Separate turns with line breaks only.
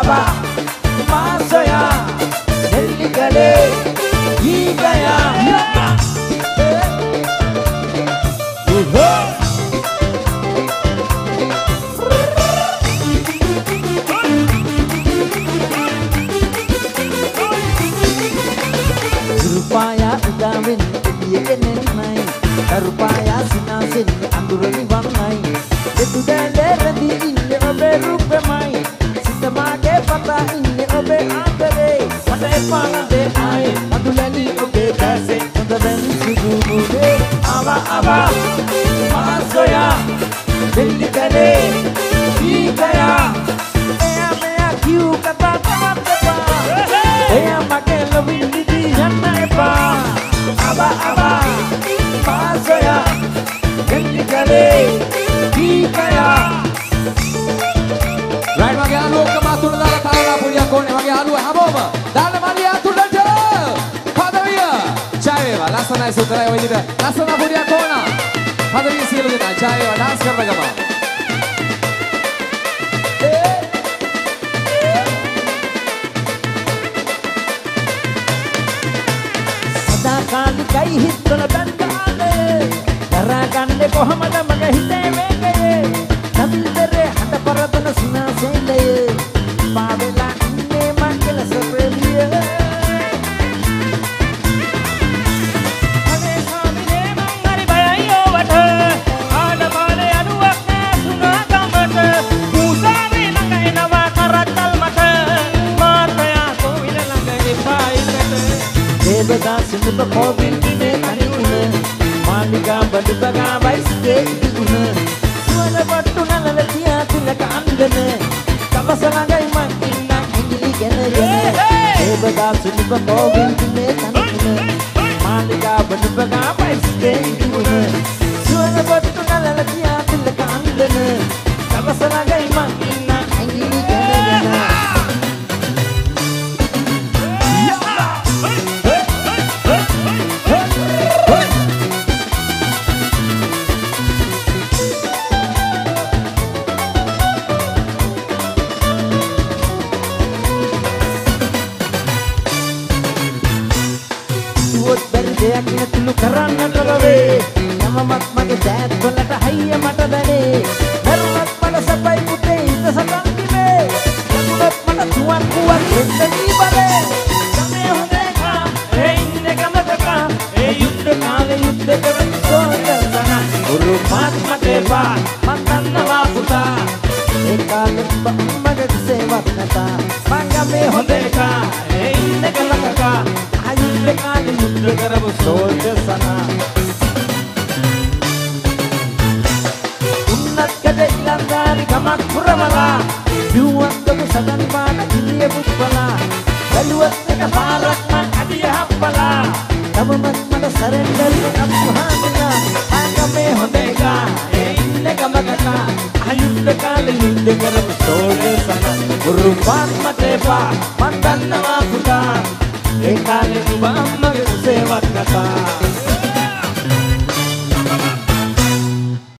aba masoya delikale igaya rupaya udawin yekenenai rupaya sinasin andurani warnai detu delerdi inne obe rupemai sitamage pata inne obe andere mata epalade ai adulani obe kase ondaden sudude aba aba masoya delikale igaya eya meya kiu kata tamateba eya makelo bindi janna eba aba aba masoya delikale igaya.
Right, mage aluwa kamatula dala tala punya kone mage aluwa haboma dala mali atulata padawiya chayeva lasana sutra ඔය විදිහට ලස්සන පුරියක් ඕන පදවිය සියලු දෙනා chayeva dance කරන ගමන්
සදා කාලිකයි හිතන බංගාලේ දරාගන්නේ කොහමද මගේ හිතේ වේගයේ නන්දරේ හට පරතන සිනාසෙලයේ පාවෙලා ඉන්නේ මංගල සප්‍රේමිය අනේ ස්වාමිනේ මං හරි බයයි ඔබට ආඩපාලේ අඩුවක් නෑ සුණා ගමට කුසාවේ ළඟ එනවා කරත්තල් මට මාර්තයා කොවිල ළඟ එපායිකට දේවදාස නිබ කොවිල් දිනේ කණුන මාලිගා බඩුබගා වයිස්ගේ ඉදුන සුවන පට්ටු නලල තියා තුලක අංගන තපසලඟයි මං ඉන්න ඉංගිලි ගැනගෙන දේවදාස නිබ කොවිල් දිනේ කණුන මාලිගා බඩුබගා වයිස්ගේ ඉදුන සුවන පට්ටු නලල තියා තුලක අංගන තපසලඟයි මං ඉන්න ඉංගිලි ගැනගෙන දෙයක් නැතුළු කරන්නට ලවේ යමමත් මගේ දෑත් වලට හයිය මට දැනේ දරුණත් මට සපයි පුතේ හිත සතන් දිවේ ලකුණත් මට තුවන් කුවක් එන්න දීබලේ ගමේ හොඳේකා ඒ ඉන්නේ ගමකකා ඒ යුද්ධ කාලේ යුද්ධ කරන සෝදසන උරු මාත් මට එපා මන් දන්නවා පුතා ඒ කාලෙත් මගේ සේවත් නැතා මං ගමේ හොඳේකා ඒ ඉන්නේ ගමකකා ayulle kaale yudda karabu sojasana unnat kade ilandari gamak puramala duwakkamu sadan bana iliye buppala daluwat eka parak man adiya happala tamamat mata surrender appuhamina agame hondeka e ille gamakaka ayulle kaale yudda karabu sojasana urupan matepa mandannawa puta ඒ කාලේ නුඹ අම්මගේ සේවත් කතා